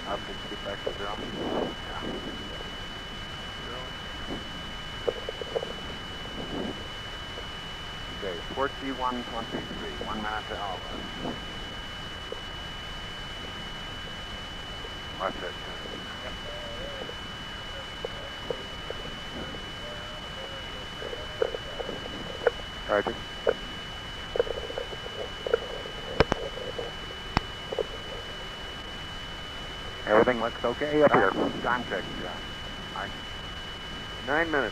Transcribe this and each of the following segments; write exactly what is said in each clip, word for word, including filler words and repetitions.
Up to get back to zero. Yeah. Zero. Okay, forty-one twenty-three. One minute to Alva. Watch that. Yep. Roger. Everything looks okay up here. Time check, yeah. Right. Nine minutes.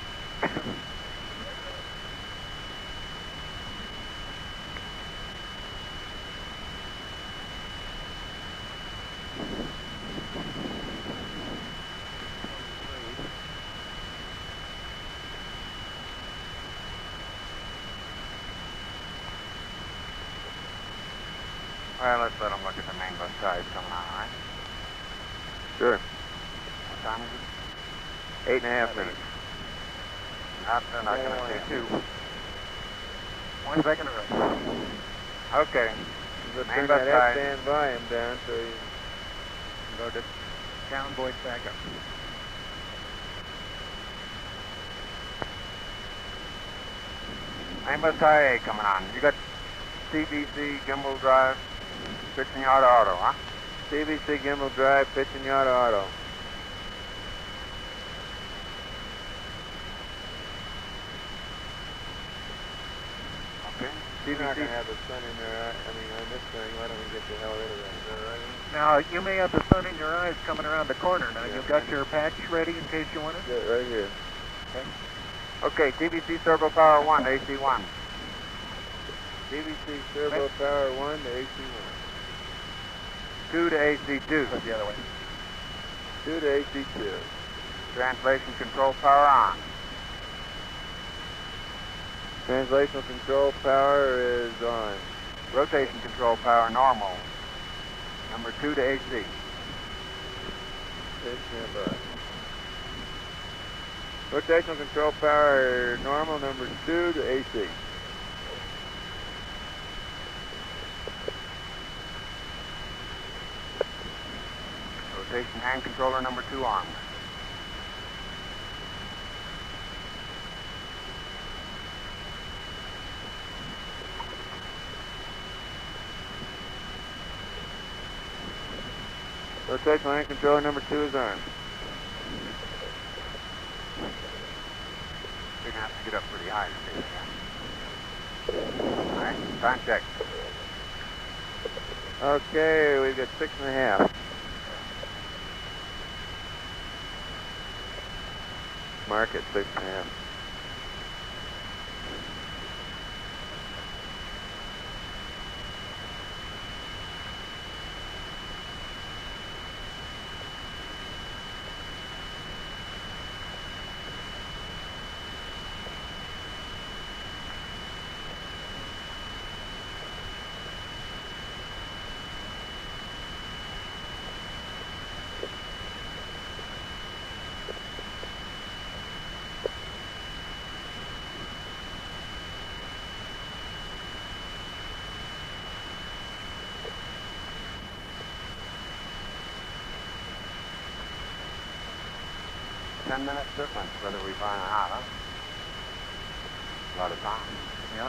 Well, let's let them look at the main bus sides coming on, all right? Sure. What time is it? Eight and a half minutes. Not, they're not going to see two. One second away. Okay. Let's Main turn bus that side. S-band volume down so you can go to down voice back up. Main bus high A coming on. You got C B C, gimbal drive, pitching yard auto, huh? C B C gimbal drive, pitching yard auto. Okay. C B C. You're not going to have the sun in their eye. I mean, on this thing, why don't we get the hell rid of that? Is that right? Now, you may have the sun in your eyes coming around the corner. Now, yeah, you've got your patch ready in case you want it? Yeah, right here. Okay. Okay, T V C Turbo Power one, A C one. T V C Turbo okay. Power one to A C one. two to A C two. Put the other way. two to A C two. Translation control power on. Translational control power is on. Rotation control power normal. Number two to A C. Okay, stand by. Rotational control power normal, number two to A C. Rotation hand controller number two on. Rotational hand controller number two is on. You're going to have to get up pretty high to see it again. All right, time check. Okay, we've got six and a half. Mark it, six and a half. Ten minutes difference, whether we find it out, huh? A lot of time. Yeah.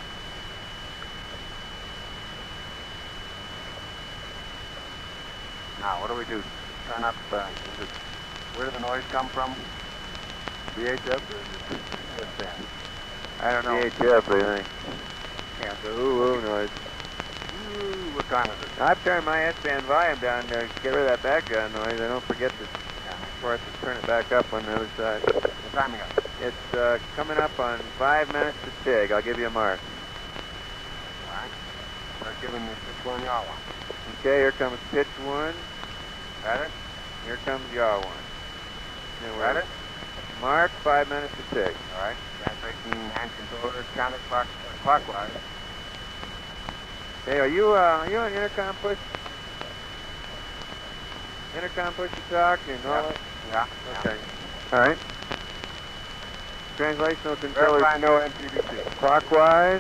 Now, what do we do? Turn up, uh, is it, where did the noise come from? V H F or is it S-band? I don't know. V H F, I think. Yeah, the ooh-ooh noise. Ooh, what time is it? I've turned my S-band volume down to get rid of that background noise. I don't forget to, of course, to turn it back up on the other side. What time is it? It's uh, coming up on five minutes to TIG. I'll give you a mark. All right. Start giving me this one, y'all one. Okay, here comes pitch one. Got it? Here comes yaw one. Got it? Mark, five minutes to TIG. All right. Translation hand controller counterclock, clockwise. Hey, are you uh, are you on intercom push? Intercom push to talk and all Yeah. that? Yeah. Okay. All right. Translational controller. Verify no M P V C. Clockwise.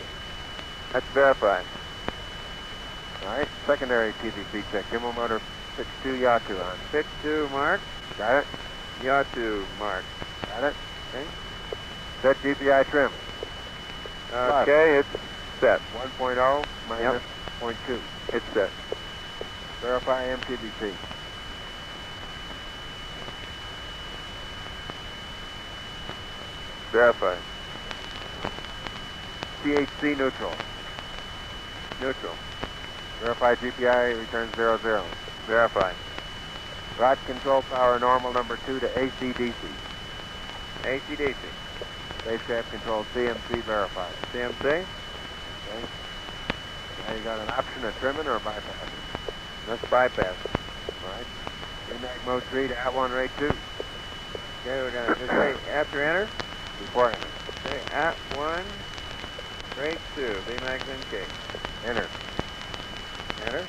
That's verified. All right. Secondary T V C check. Gimbal motor pitch two, yaw two on. Pitch two, mark. Got it? Yaw two, mark. Got it? Okay. Set G P I trim. Okay, it's set. one point oh minus Yep. zero point two. It's set. Verify M T B C. Verify. T H C neutral. Neutral. Verify G P I returns zero zero. Verify. Rod control power normal number two to A C D C. A C D C. Spacecraft control C M C verified. C M C. Okay. Now you got an option of trimming or bypassing. Let's bypass. All right. V MAG mode three to at one rate two. Okay, we're gonna just say after enter. Before enter. Okay, at one, rate two, V MAX N K. Enter. Enter.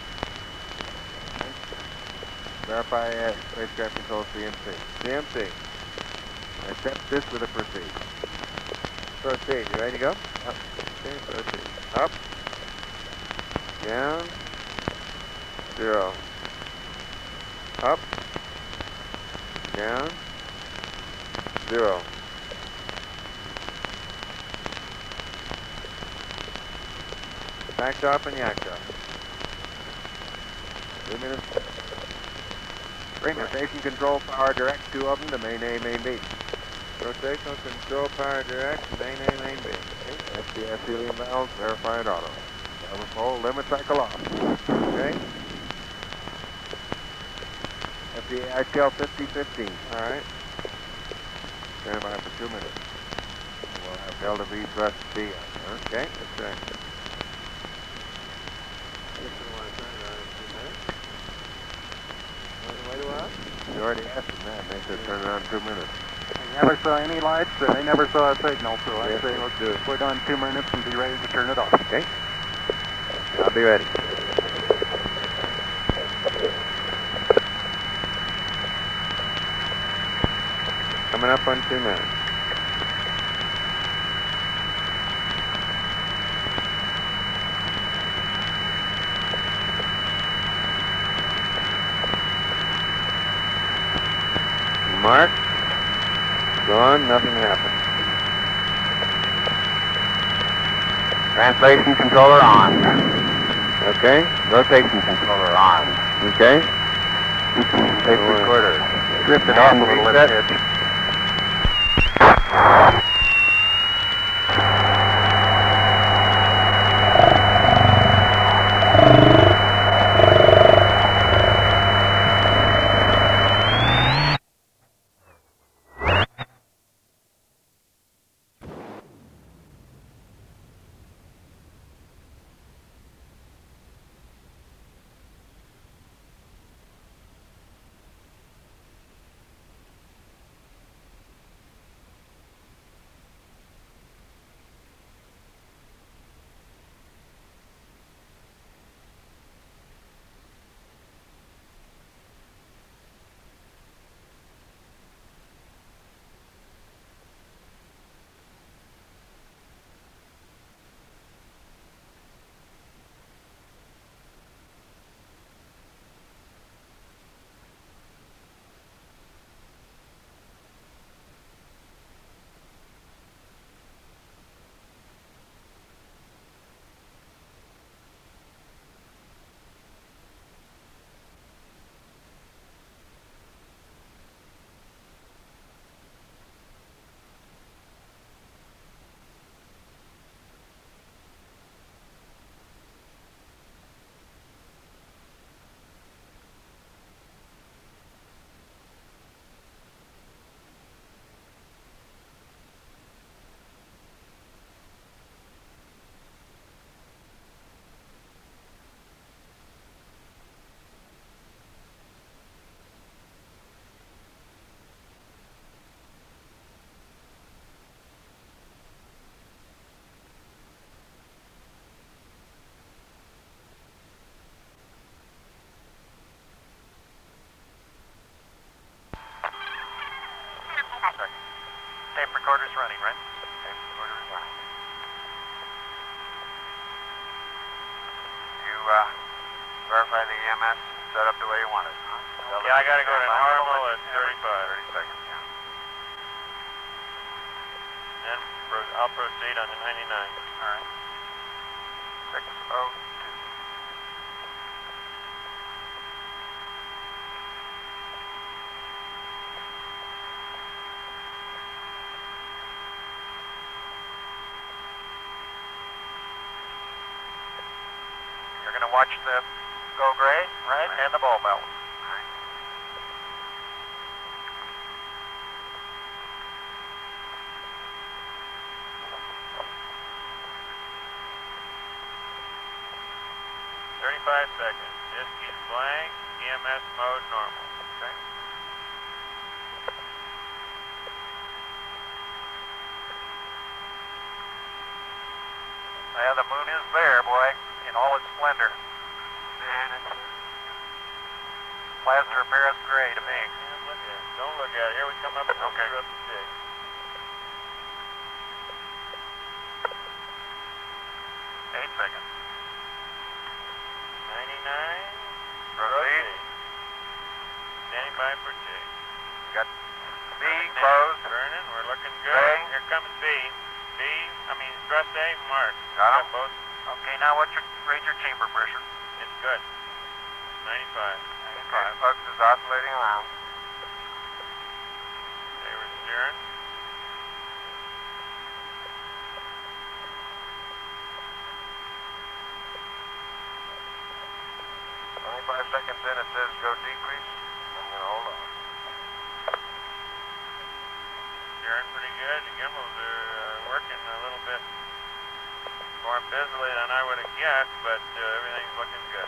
Verify uh, spacecraft control C M C. C M C. Accept this with a proceed. Proceed. You ready to go? Yep. Okay, proceed. Up. Down. Zero. Up. Down. Zero. Backed off and yacked off. Three minutes. Three minutes. Rotation control power direct, two of them to main A, main B. Rotational control power direct, main A, main B. S D S helium valves, verified auto. Power pole, limit cycle off. Okay. F D A I T L fifty fifteen. Alright. Stand by for two minutes. We'll have Delta V thrust D on. Huh? Okay, that's right. You already asked them that. They said turn it on in two minutes. They never saw any lights, and they never saw a signal, so I Yes, say let's let's do it. put on two minutes and be ready to turn it off. Okay. I'll be ready. Coming up on two minutes. Mark. Gone. Nothing happened. Translation controller on. Okay. Rotation controller on. Okay. Tape recorder. Drifted off a little in Reset. pitch. Tape recorder's running, right? Tape recorder is on. You uh, verify the E M S? set up the way you want it. Yeah, I gotta go to normal at thirty-five. thirty seconds, yeah. Then pro- I'll proceed on the ninety-nine. All right. six oh two. You're gonna watch the go gray, right, Right. and the ball belt. thirty-five seconds. Disc is blank. E M S mode normal. Okay. Yeah, the moon is there, boy, in all its splendor. Man, it's... Plaster Paris gray to me. Yeah, look at it. Don't look at it. Here we come up and we'll Okay. screw up the stick. Eight seconds. ninety-nine. Proceed. Standing by for T. Got B closed. Burning. We're looking good. Gray. Here comes B. B, I mean, thrust A, mark. Got 'em. both. Okay, now what's your rate your chamber pressure? It's good. It's ninety-five. ninety-five. Pugs is oscillating around. They were steering. twenty-five seconds in, it says go decrease. I'm going to hold on. Steering pretty good. The gimbals are uh, working a little bit more busily than I would have guessed, but uh, everything's looking good.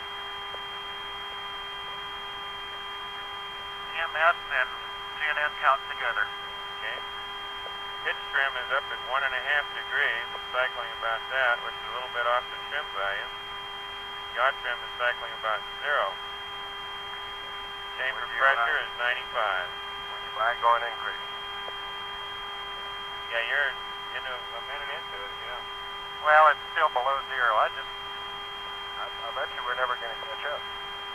E M S and G N N count together. Okay. Pitch trim is up at one and a half degrees, cycling about that, which is a little bit off the trim value. Yacht trim is cycling about zero. Chamber Would you, pressure uh, is ninety-five. Would you mind going increase? Yeah, you're into a minute into it, yeah. Well, it's still below zero. I just I, I bet you we're never going to catch up.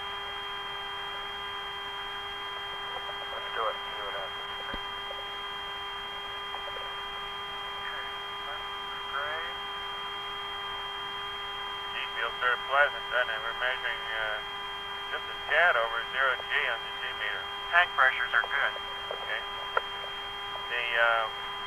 Let's do it. See what happens. gray. G feels sort of pleasant, doesn't it? We're measuring uh, just a tad over zero G on the G meter. Tank pressures are good. Okay. The uh,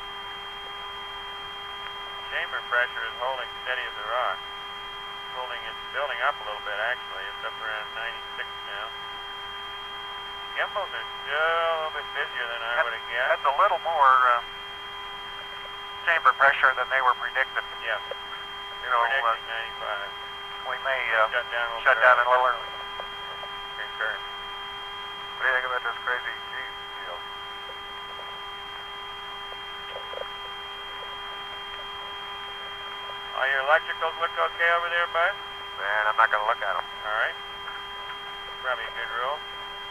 chamber pressure is holding steady as a rock. It's holding, it's building up a little bit actually. It's up around ninety-six now. Gimbals are still a little bit busier than I would have guessed. That's a little more uh, chamber pressure than they were predicting. Yeah. You They're know, predicting uh, ninety-five. we may uh, Shut down a little shut bit down a early. little early. Concur. What do you think about this crazy G deal? All your electricals look okay over there, bud? Man, I'm not going to look at them. All right. Probably a good rule.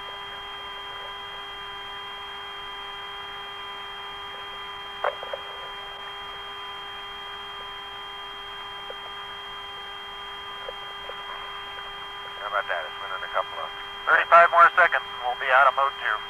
How about that? It's been in a couple of... thirty-five more seconds and we'll be out of mode two.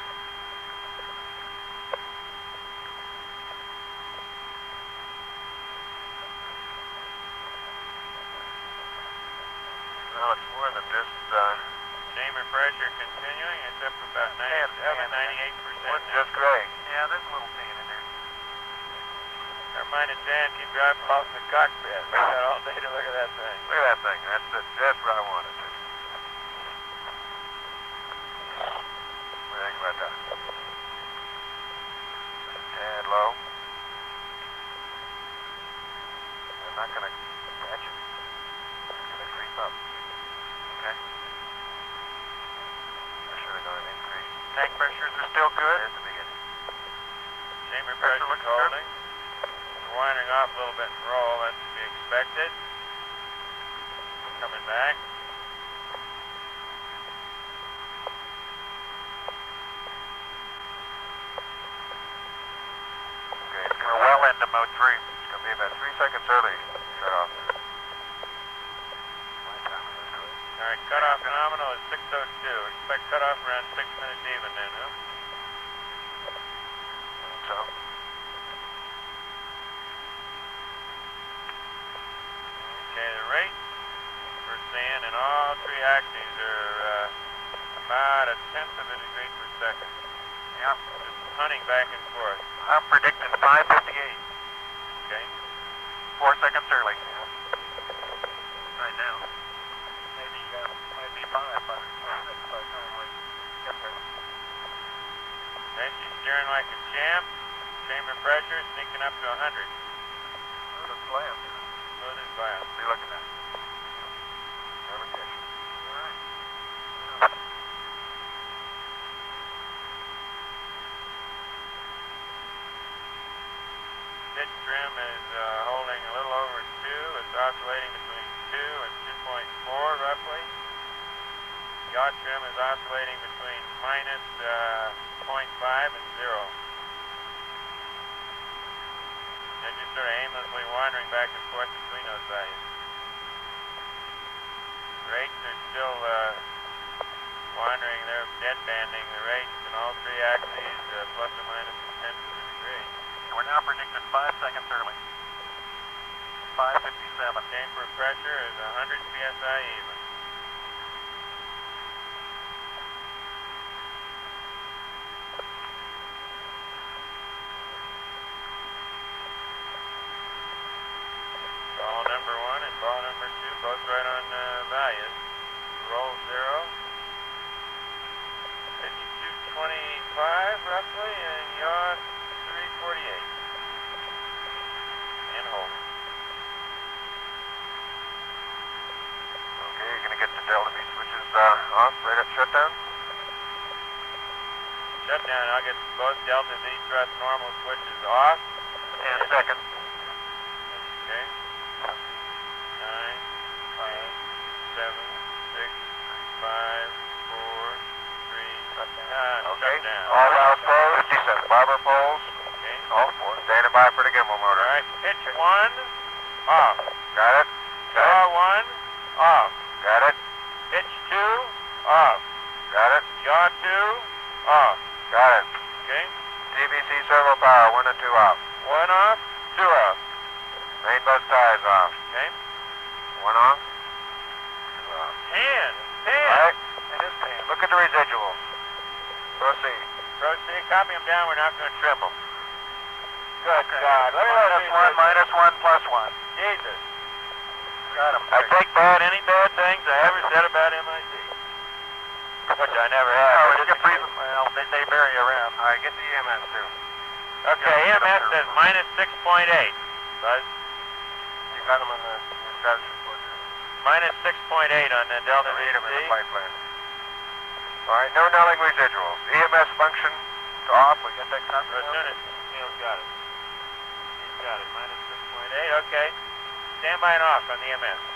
Well, it's more than just... Uh, Chamber pressure continuing. It's up about ninety-seven, ninety-eight percent what's now. just gray? Yeah, there's a little pain in there. Never mind the Dan, keep driving off in the cockpit. We got all day to look at that thing. Look at that thing. That's the, just what I wanted. What do you think about that? Tad low. I'm not going to catch it. It's going to creep up. Okay. I should have gone increase. Tank pressures are still good. At the beginning. Chamber Pressure pressure looks good. holding. We're winding off a little bit and roll. That's to be expected. Coming back. Okay, it's going We're to well into mode three. It's going to be about three seconds early. Shut off. My time is good. All right, cutoff nominal is six oh two. Expect cutoff around six minutes even then, huh? So. Okay, the rate for sand in all three axes are uh, about a tenth of a degree per second. Yeah. Just hunting back and forth. I'm predicting five fifty-eight. Okay. Four seconds early. Right now. Maybe, uh, maybe five, but six by the time we get there. Okay, she's steering like a champ. Chamber pressure sneaking up to one hundred. Smooth as glass. Smooth as glass. Be looking at. Never catch. All right. Pitch trim is uh, holding a little over two. It's oscillating between two and two point four roughly. Yaw trim is oscillating between minus uh, zero point five and zero. They're just sort of aimlessly wandering back and forth between those values. Rates are still uh, wandering. They're dead banding the rates in all three axes, uh, plus or minus a tenth of a degree. We're now predicted five seconds early. five fifty-seven. Chamber pressure is one hundred P S I even. Ball number one and ball number two, both right on uh, values. Roll zero. Pitch two twenty-five roughly, and yaw three forty-eight. And hold. Okay, you're going to get the Delta V switches uh, off right at shutdown? Shutdown, I'll get both Delta V thrust normal switches off. Ten seconds. Okay. Nine, eight, seven, six, five, four, three, uh, Okay. shutdown. All valves closed. fifty-seven. Barber poles. Okay. All four. Standing by for the gimbal motor. All right, pitch one, off. Got it? Got Yaw it? one, off. Got it? Pitch two, off. Got it? Yaw two, off. Got it. Okay. T V C servo power, one and two off. One off, two off. Main bus tires off. Okay. One on. Two off. Ten, ten. All right. It is ten. Look at the residuals. Proceed. Proceed, copy them down, we're not going to trip them. Good Okay. God. Look at Minus those one, residuals. minus one, plus one. Jesus. Got him. I take bad any bad things I ever said about M I T. Which I never have. Oh, but it's just get freezing. Well, they, they vary around. All right, get the E M S too. Okay, E M S says minus six point eight. Buzz. You got them on the your status report there. Minus six point eight on the Delta V Read them in the C. flight plan. All right, no nulling residuals. E M S function to off. We get that copy? As soon as Neil's got it. He's got it. Minus six point eight. Okay. Stand by and off on the E M S.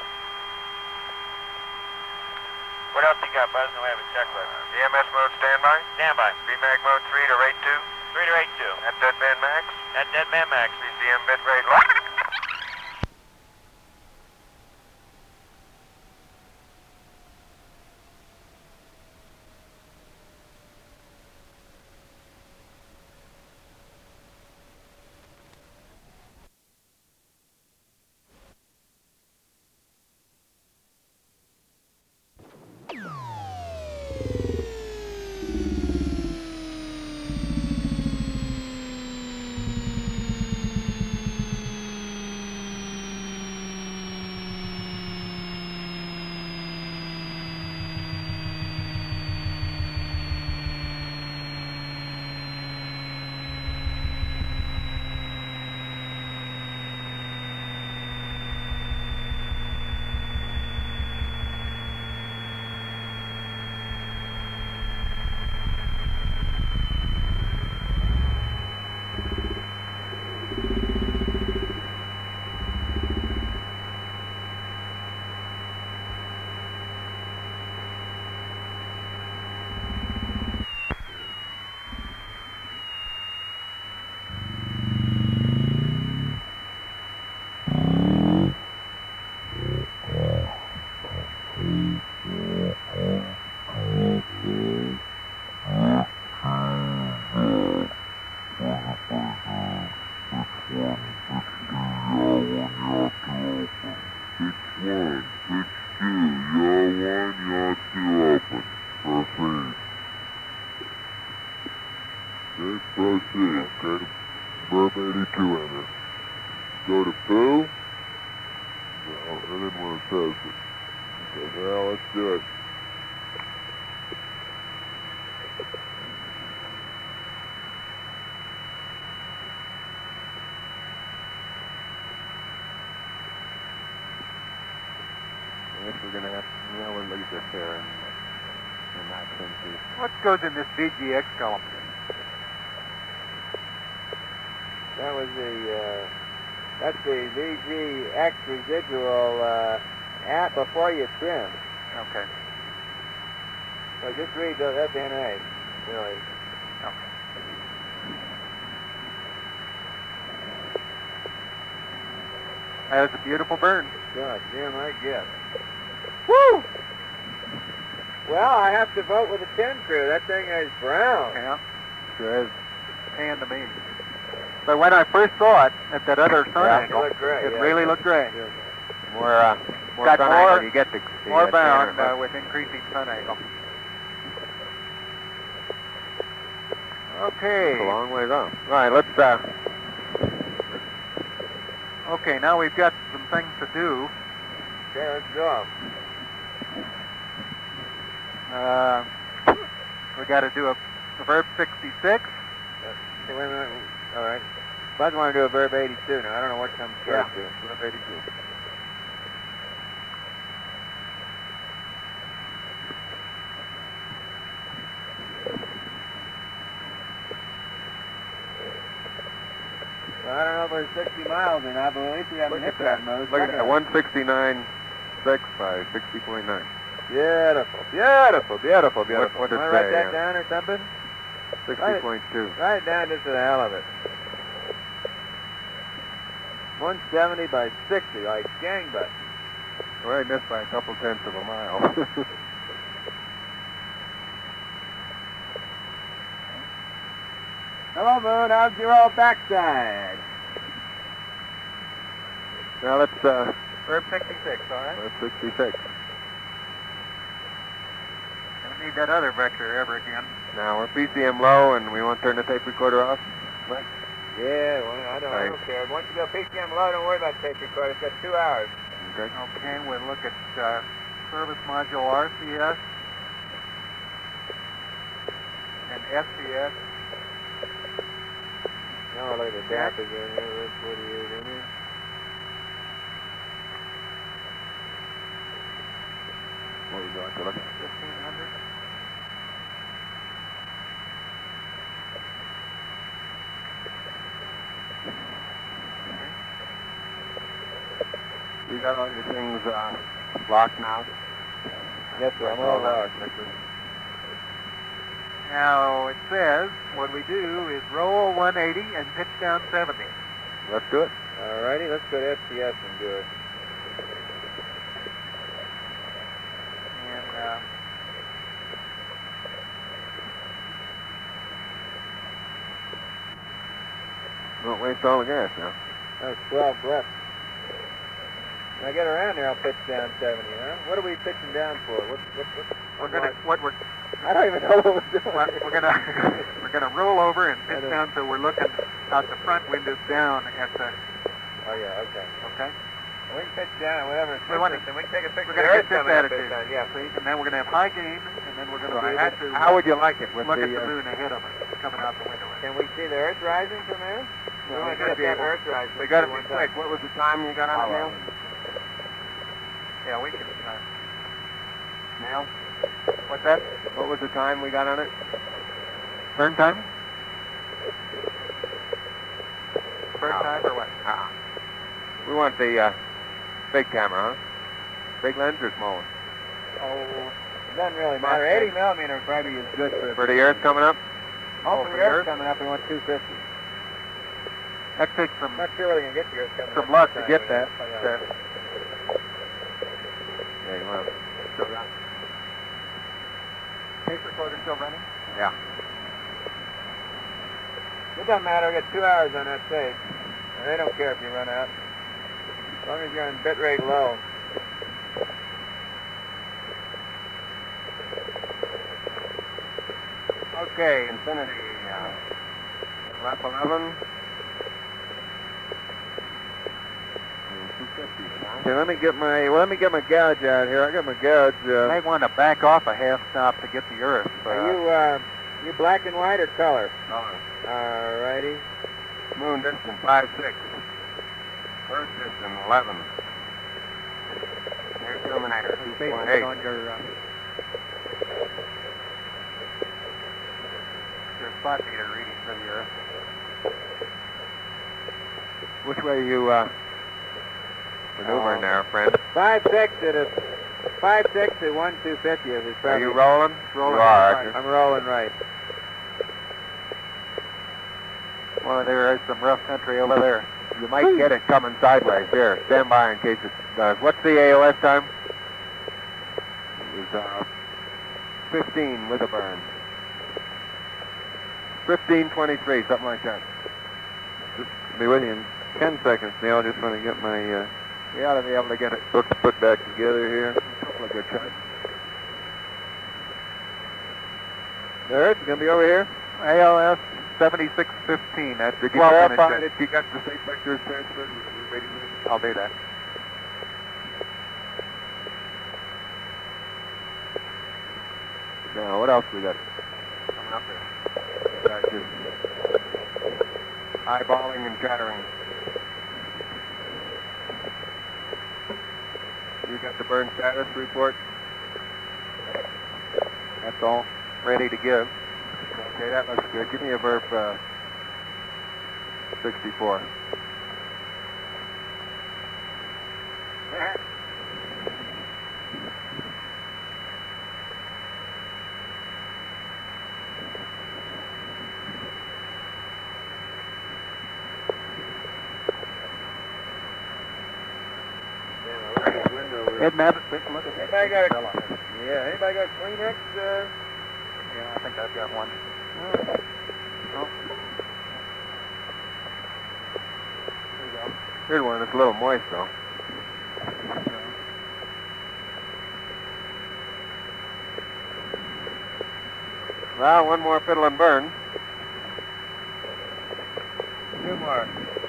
What else you got, Buzz? No, we have a checklist. E M S mode standby. Standby. B MAG mode three to rate two. three to eight two. At deadband max. At deadman max. C C M bit rate lock. Okay, proceed. Okay, berm eighty-two enter. Go to Pooh. No, I didn't want to test it. Okay, well, let's do it. I guess we're going to have to, well, we'll leave this here and, and not into. What goes in this V G X column? That was the, uh, that's the V G X residual uh, at before you trim. Okay. So just read the F N A, really. Okay. That was a beautiful burn. God damn right guess. Woo! Well, I have to vote with the ten crew. That thing is brown. Yeah, Sure is. and to me. But when I first saw it at that other sun Yeah, it angle, looked great, it yeah. really looked great. More, uh, more Got sun more- angle you get to see More that bound there. uh, with increasing sun angle. Okay. It's a long ways off. All right, let's, uh, Okay, now we've got some things to do. Okay, let's go. Uh, we got to do a, a verb sixty-six. Okay, wait a minute. All right. Buzz want to do a verb eighty-two now. I don't know what comes first. Yeah. Verb eighty-two. Well, I don't know if we're sixty miles or not, but at least we haven't hit that most. Look at that, one sixty-nine point six by sixty point nine. Beautiful, beautiful, beautiful, beautiful. what does Want it to write say, that uh, down or something? sixty point two. Write it down just for the hell of it. one seventy by sixty, like gangbusters. Well, I missed by a couple tenths of a mile. Hello, Moon. How's your old backside? Now let's, uh, Verb sixty-six, all right? let's sixty-six. Don't need that other vector ever again. Now we're P C M low and we want to turn the tape recorder off. Right. Yeah, well, I don't, I Right. don't care. Once you go P C M low, don't worry about tape recorder. It's got two hours. Okay. Okay, we'll look at uh, service module R C S and S C S. Now we'll look at the D A P again. Here, forty-eight in here. What would you like to look at? fifteen hundred. You got all your things uh, locked now? Yes, sir. I'm all locked. Now it says what we do is roll one eighty and pitch down seventy. Let's do it. All righty, let's go to S C S and do it. And uh, Don't waste all the gas now. That was twelve left. When I get around there, I'll pitch down seventy, huh? What are we pitching down for? What, what, what, we're gonna what we're I don't even know what we're doing. what, we're gonna we're gonna roll over and pitch I don't- down so we're looking out the front windows down at the Oh, yeah, okay. okay. We can pitch down whatever it's We want and we can take a picture We're of the gonna earth get this coming up attitude. this time. Yeah, See, and then we're gonna have high gain, and then we're gonna So be how, able to how would you like it with look the, at the uh, moon ahead of us coming out the window. Can we see the earth rising from there? We Well, want we to gotta see be that able- earth rising. They got to be One quick. time. What was the time you got on it, Neil? Yeah, we can. Uh, Neil? what's that? What was the time we got on it? Burn time? Burn Oh. time or what? Uh-uh. We want the uh, big camera, huh? Big lens or small one? Oh, It doesn't really matter. eighty millimeter probably is good for For the Earth coming up? Oh, for for the the earth? earth coming up, we want two fifty. that takes some I'm not sure whether you can get the earth coming some up. luck this to time get or that. not. But, Yeah. uh, Yeah, you want to show that? tape recorder still running? Yeah. It doesn't matter. We got two hours on that tape. And they don't care if you run out. As long as you're on bit rate low. Okay, Infinity. Uh, Uh, lap eleven. Okay, let me get my well, let me get my gouge out here. I got my gouge. You Uh, might want to back off a half stop to get the earth. are you uh, you black and white or color? Color. All righty. Moon distance five six. Earth distance eleven. Air terminator two based point eight. on your, uh, your spot meter reading for the earth. Which way are you uh, maneuvering Oh. there, friend? Five six at a five six at one two fifty is Are probably. you rolling? Rolling You are, right. aren't you? I'm rolling right. Well, there is some rough country over there. You might get it coming sideways. Here, stand by in case it does. What's the A O S time? It was uh, fifteen with a burn. fifteen twenty-three, something like that. Be with you in ten seconds, Neil. Just want to get my uh, We ought to be able to get it. book put back together here. A couple of good shots. The Earth's gonna be over here. A L S seventy-six fifteen. That's Did you twelve verify minutes that you got the state vectors transferred? in. I'll do that. Now, what else we got coming up here? Guys just eyeballing and chattering. You got the burn status report? That's all ready to give. Okay, that looks good. Give me a verb uh, sixty-four. Head map. Take a look at that. Anybody got a- Fell on it. Yeah. Anybody got Kleenex? Uh, Yeah, I think I've got one. Oh. There you go. Here's one that's a little moist, though. Well, one more fiddle and burn. two more.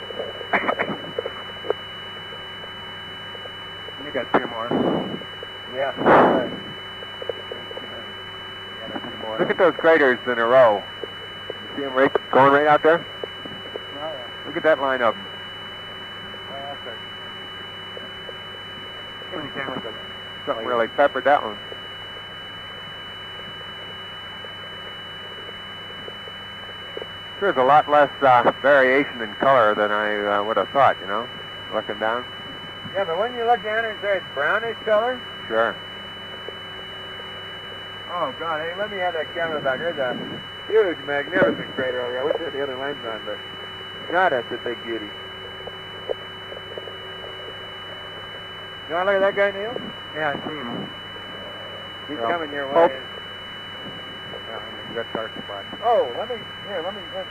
You got two more. Yeah. Yeah, two more. Look at those craters in a row. You see them right, going right out there? Oh, yeah. Look at that line of them. Well, that's good. Give me the camera, good. Something really peppered that one. There's a lot less uh, variation in color than I uh, would have thought, you know, looking down. Yeah, but when you look down there and say it's brownish color. Sure. Oh God! Hey, let me have that camera back. There's a huge, magnificent crater over here. I wish I had the other lens on, but God, that's a big beauty. You want to look at that guy, Neil? Yeah, I see him. He's Yeah. coming your Oh. way. Yeah, you got dark spot. Oh, let me here. Let me. Let,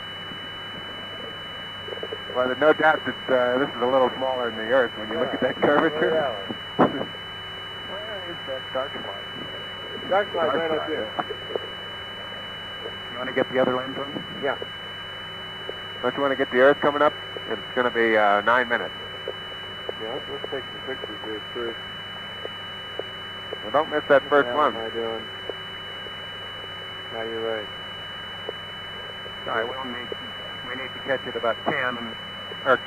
Well, there's no doubt that uh, this is a little smaller than the Earth when you look at that curvature. Where is that dark spot? Dark spot Dark right up spot, here. You want to get the other lens on? Yeah. Don't you want to get the Earth coming up? It's going to be uh, nine minutes. Yeah. Let's, let's take some pictures here first. Well, don't miss that first What the hell one. am I doing? No, you're right. All right, we'll need, we need to catch it about ten. And, or,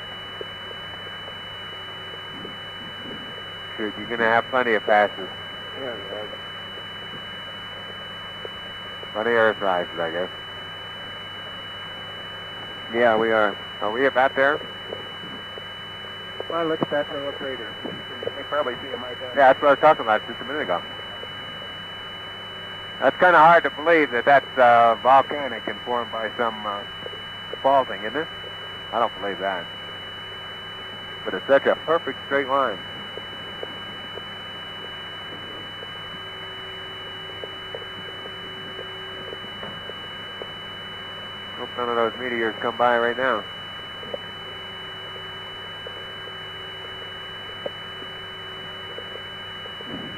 Shoot, you're going to have plenty of passes. Yeah. Right. Plenty of Earth rises, I guess. Yeah, we are. Are we about there? well, look at that little crater. You can probably see him right there. Yeah, that's what I was talking about just a minute ago. That's kind of hard to believe that that's uh, volcanic and formed by some uh, faulting, isn't it? I don't believe that. But it's such a perfect straight line. Hope none of those meteors come by right now.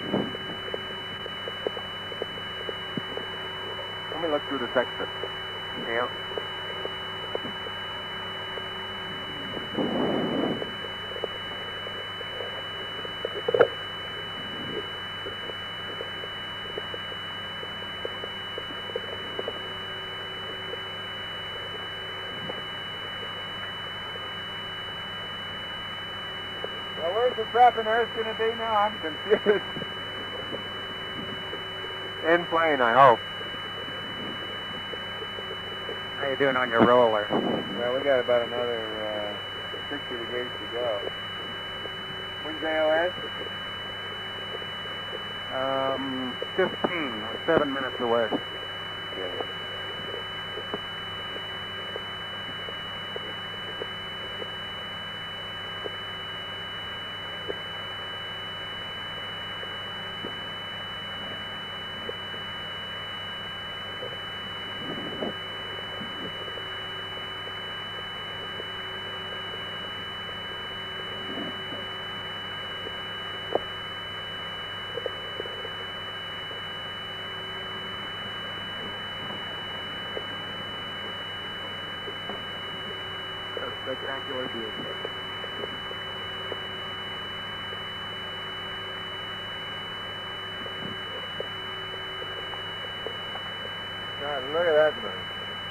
Let me look through the sextant. Neil. Well, where's the prepping earth going to be now? I'm confused. In plane, I hope. How you doing on your roller? Well, we got about another uh, sixty degrees to go. When's A O S? Um, fifteen. We're seven minutes away. Yeah. Spectacular view. God, look at that thing.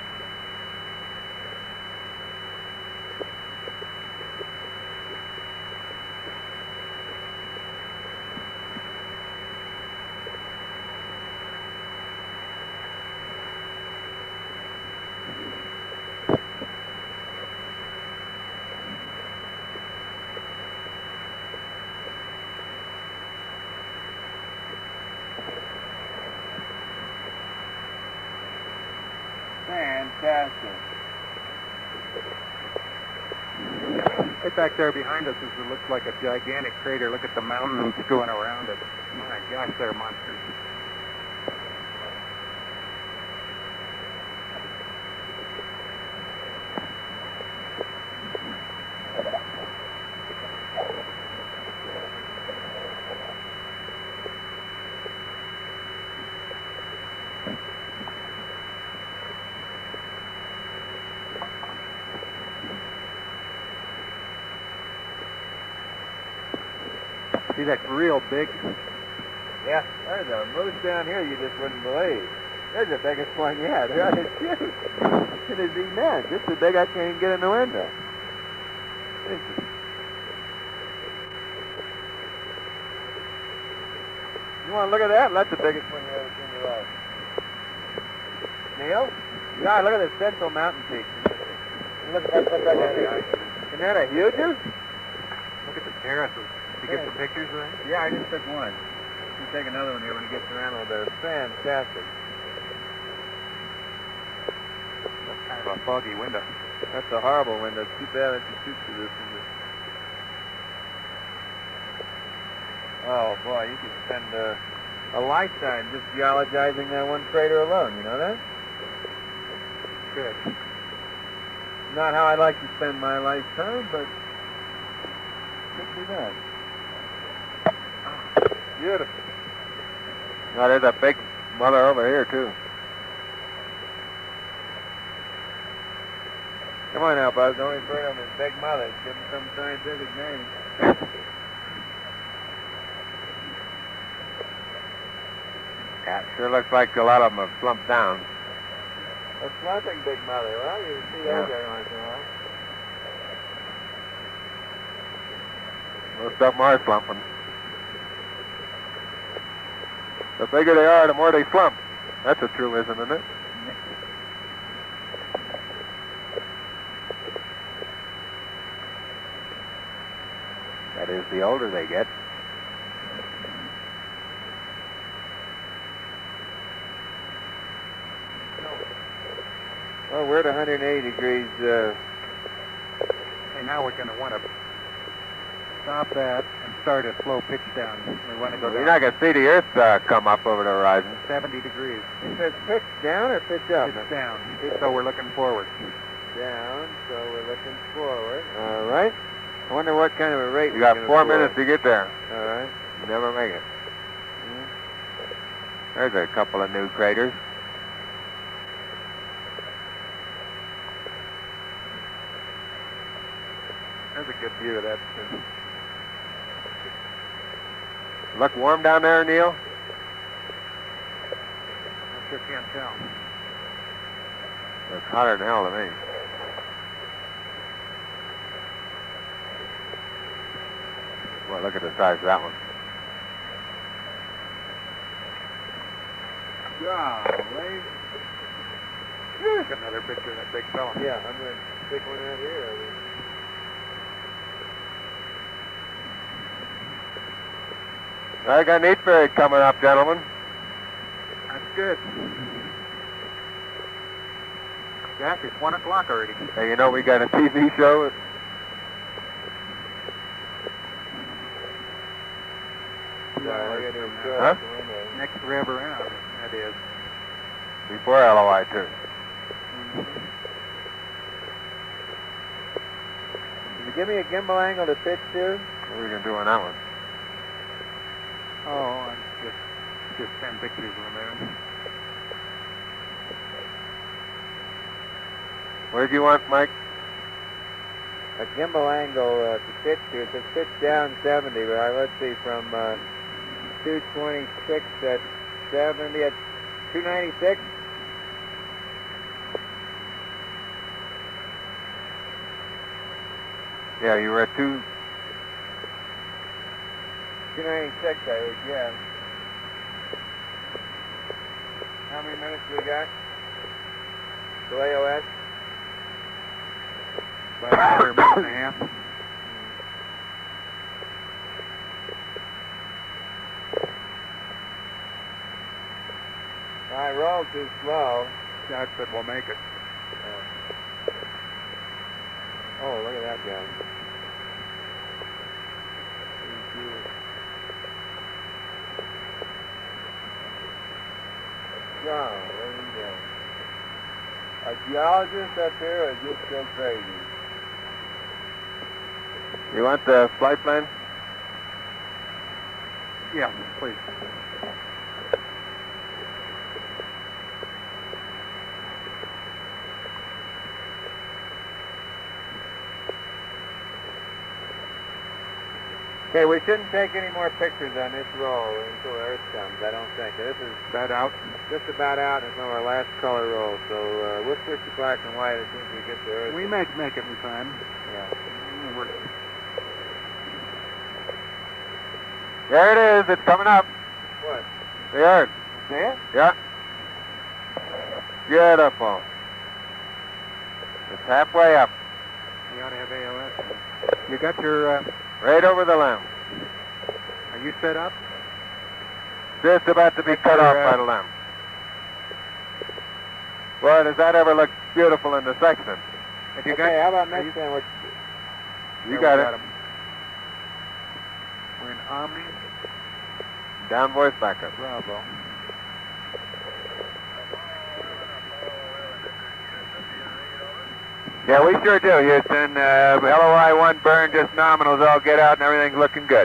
Fantastic. Right back there behind us is it looks like a gigantic crater. Look at the mountains going around it. My gosh, they're monsters. See, that's real big. Yeah, there's a moose down here you just wouldn't believe. There's the biggest one yet. That is huge. It is immense. It's so big I can't even get in the window. This is... You want to look at that? That's the biggest one you ever seen in your life. Neil? God, look at the central mountain peak. Look, look, look, look at it. Isn't that a huge one? Look at the terraces. Did you get some pictures of that? Yeah, I just took one. We'll take another one here when it gets around a little bit. It's fantastic. That's kind of a foggy window. That's a horrible window. It's too bad that you shoot through this window. Oh, boy, you could spend uh, a lifetime just geologizing that one crater alone. You know that? Good. Not how I'd like to spend my lifetime, but could be done. Beautiful. Now, there's a big mother over here, too. Come on now, Buzz. Don't refer to them as Big Mothers. Give them some scientific name. Yeah, sure looks like a lot of them have slumped down. A slumping Big Mother. Well, you see those Yeah. every once in a while. Most of them are slumping. The bigger they are, the more they slump. That's a truism, isn't it? That is, the older they get. Well, we're at one hundred eighty degrees. Uh, Hey, now we're going to want to stop that and start a slow pitch down. We want to go You're down not going to see the Earth uh, come up over the horizon. seventy degrees. it says pitch down or pitch up? Pitch down. So we're looking forward. Down, so we're looking forward. All right. I wonder what kind of a rate You we're got gonna four fly. minutes to get there. All right. You never make it. Hmm. There's a couple of new craters. There's a good view of that. Look warm down there, Neil? I sure can't tell. It's hotter than hell to me. Well, look at the size of that one. Golly. Look, another picture of that big fella. Yeah, I'm going to stick one out here. I mean. I got an eight-bird coming up, gentlemen. That's good. Jack, it's one o'clock already. Hey, you know we got a T V show. Yeah, I got to enjoy Huh? the window. Next rev around, that is. Before L O I two. Can you give me a gimbal angle to pitch to? What are we going to do on that one? Oh, I'm just, just ten pictures of them. What did you want, Mike? A gimbal angle uh, to pitch to. It says pitch down seventy, but I, let's see, from uh, two twenty-six at seventy at two ninety-six. Yeah, you were at two. two ninety-six, I would guess. How many minutes we got? To A O S? About another minute and a half. I rolled too slow. That's it, we'll make it. Oh, look at that guy. John, where are you going? A geologist up here or just so crazy? You want the flight plan? Yeah, please. Okay, we shouldn't take any more pictures on this roll until Earth comes, I don't think. This is That out. just about out until our last color roll, so uh, we'll switch to black and white as soon as we get to Earth. We may make it in time. Yeah. We're- There it is. It's coming up. What? The Earth. See it? Yeah. Beautiful. It's halfway up. We ought to have A O S. You got your, uh, Right over the limb. are you set up? Just about to be cut Your, off uh, by the limb. Boy, does that ever look beautiful in the section? Have you Okay, got, how about are next you- time? What, You There, got we it. 'em. We're in Omni, Down voice backup. Bravo. Yeah, we sure do, Houston. Uh, L O I one burn just nominals all get out and everything's looking good.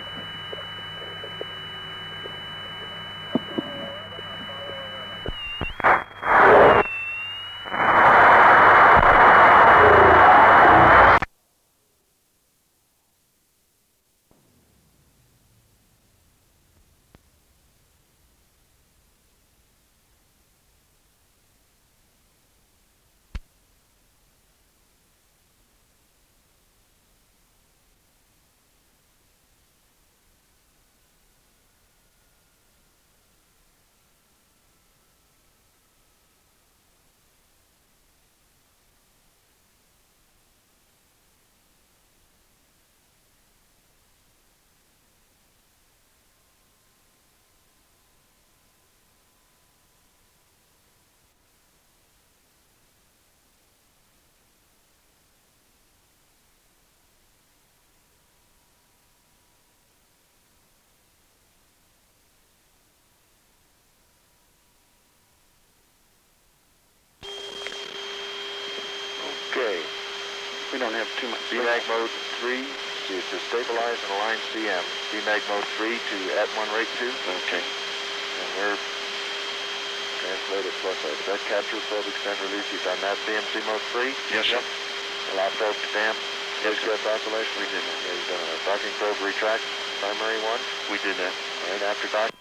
Okay. We don't have too much. B MAG mode three to, to stabilize and align C M. B MAG mode three to at one rate two. Okay. And we're translated plus our set capture, probe, extend, release. He's on that C M C mode three. Yes, sir. Allow probe to damp Yes, gas oscillation? We did that. Is uh, docking probe retract primary one? We did that. All right, after dock,